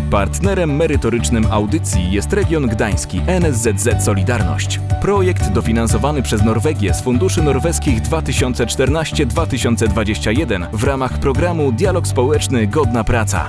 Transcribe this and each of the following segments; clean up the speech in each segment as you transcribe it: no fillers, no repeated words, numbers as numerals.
Partnerem merytorycznym audycji jest Region Gdański NSZZ Solidarność. Projekt dofinansowany przez Norwegię z funduszy norweskich 2014-2021 w ramach programu Dialog Społeczny Godna Praca.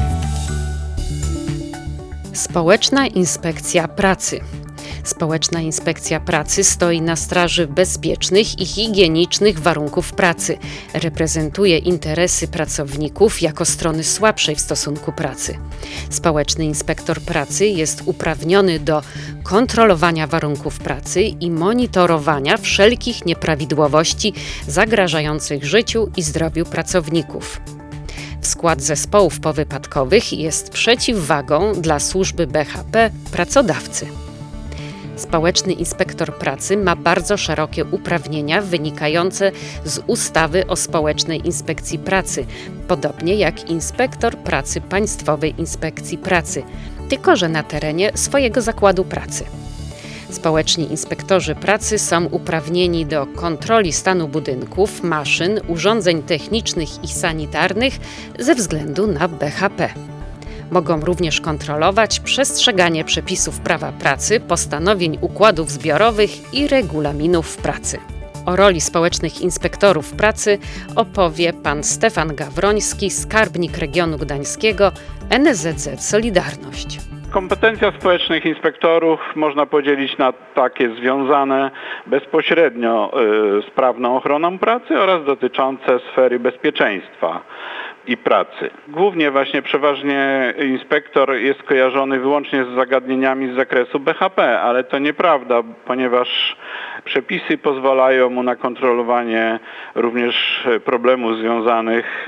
Społeczna Inspekcja Pracy. Społeczna Inspekcja Pracy stoi na straży bezpiecznych i higienicznych warunków pracy. Reprezentuje interesy pracowników jako strony słabszej w stosunku pracy. Społeczny Inspektor Pracy jest uprawniony do kontrolowania warunków pracy i monitorowania wszelkich nieprawidłowości zagrażających życiu i zdrowiu pracowników. W skład zespołów powypadkowych jest przeciwwagą dla służby BHP pracodawcy. Społeczny Inspektor Pracy ma bardzo szerokie uprawnienia wynikające z ustawy o Społecznej Inspekcji Pracy, podobnie jak inspektor pracy Państwowej Inspekcji Pracy, tylko że na terenie swojego zakładu pracy. Społeczni inspektorzy pracy są uprawnieni do kontroli stanu budynków, maszyn, urządzeń technicznych i sanitarnych ze względu na BHP. Mogą również kontrolować przestrzeganie przepisów prawa pracy, postanowień układów zbiorowych i regulaminów pracy. O roli społecznych inspektorów pracy opowie pan Stefan Gawroński, skarbnik regionu gdańskiego NSZZ Solidarność. Kompetencja społecznych inspektorów można podzielić na takie związane bezpośrednio z prawną ochroną pracy oraz dotyczące sfery bezpieczeństwa i pracy. Głównie właśnie przeważnie inspektor jest kojarzony wyłącznie z zagadnieniami z zakresu BHP, ale to nieprawda, ponieważ przepisy pozwalają mu na kontrolowanie również problemów związanych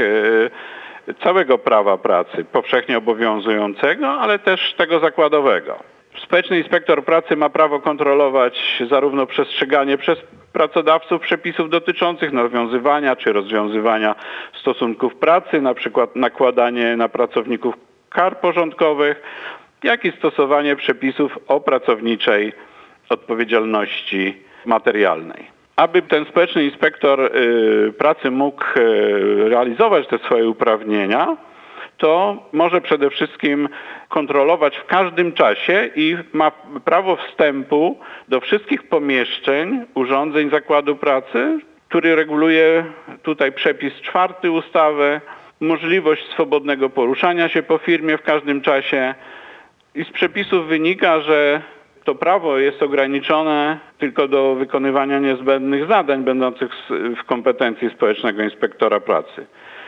całego prawa pracy, powszechnie obowiązującego, ale też tego zakładowego. Społeczny inspektor pracy ma prawo kontrolować zarówno przestrzeganie przez pracodawców przepisów dotyczących nawiązywania czy rozwiązywania stosunków pracy, na przykład nakładanie na pracowników kar porządkowych, jak i stosowanie przepisów o pracowniczej odpowiedzialności materialnej. Aby ten społeczny inspektor pracy mógł realizować te swoje uprawnienia, to może przede wszystkim kontrolować w każdym czasie i ma prawo wstępu do wszystkich pomieszczeń, urządzeń zakładu pracy, który reguluje tutaj przepis 4 ustawy, możliwość swobodnego poruszania się po firmie w każdym czasie i z przepisów wynika, że to prawo jest ograniczone tylko do wykonywania niezbędnych zadań będących w kompetencji społecznego inspektora pracy.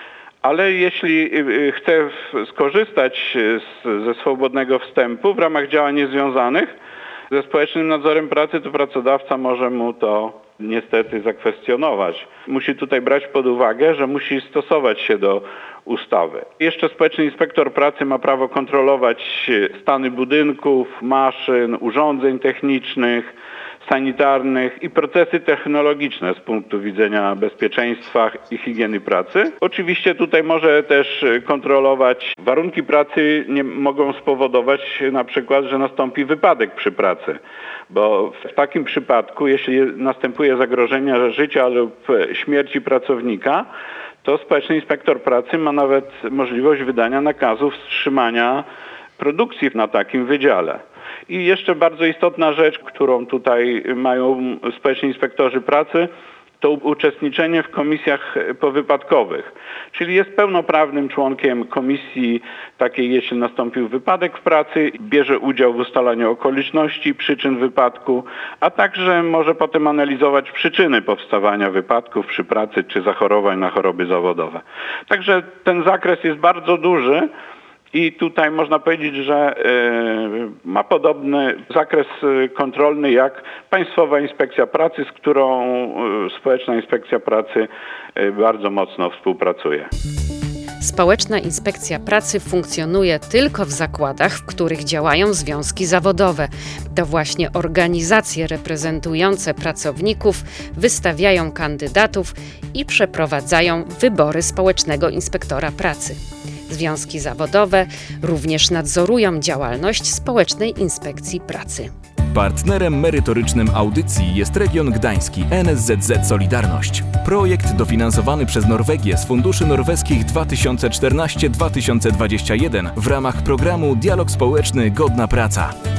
Ale jeśli chce skorzystać ze swobodnego wstępu w ramach działań niezwiązanych ze społecznym nadzorem pracy, to pracodawca może mu to niestety zakwestionować. Musi tutaj brać pod uwagę, że musi stosować się do ustawy. Jeszcze społeczny inspektor pracy ma prawo kontrolować stany budynków, maszyn, urządzeń technicznych, sanitarnych i procesy technologiczne z punktu widzenia bezpieczeństwa i higieny pracy. Oczywiście tutaj może też kontrolować warunki pracy, nie mogą spowodować na przykład, że nastąpi wypadek przy pracy, bo w takim przypadku, jeśli następuje zagrożenie życia lub śmierci pracownika, to społeczny inspektor pracy ma nawet możliwość wydania nakazów wstrzymania produkcji na takim wydziale. I jeszcze bardzo istotna rzecz, którą tutaj mają społeczni inspektorzy pracy, to uczestniczenie w komisjach powypadkowych. Czyli jest pełnoprawnym członkiem komisji takiej, jeśli nastąpił wypadek w pracy, bierze udział w ustalaniu okoliczności, przyczyn wypadku, a także może potem analizować przyczyny powstawania wypadków przy pracy czy zachorowań na choroby zawodowe. Także ten zakres jest bardzo duży. I tutaj można powiedzieć, że ma podobny zakres kontrolny jak Państwowa Inspekcja Pracy, z którą Społeczna Inspekcja Pracy bardzo mocno współpracuje. Społeczna Inspekcja Pracy funkcjonuje tylko w zakładach, w których działają związki zawodowe. To właśnie organizacje reprezentujące pracowników wystawiają kandydatów i przeprowadzają wybory społecznego inspektora pracy. Związki zawodowe również nadzorują działalność Społecznej Inspekcji Pracy. Partnerem merytorycznym audycji jest Region Gdański NSZZ Solidarność. Projekt dofinansowany przez Norwegię z funduszy norweskich 2014-2021 w ramach programu Dialog Społeczny Godna Praca.